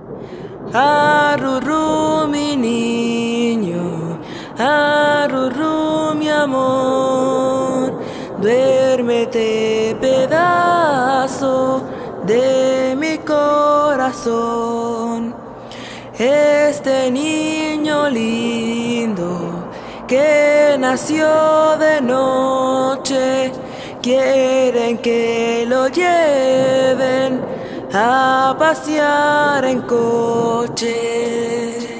Arrurú, mi niño, arrurú, mi amor, duérmete, pedazo de mi corazón. Este niño lindo que nació de noche, quieren que lo lleven a pasear en coche.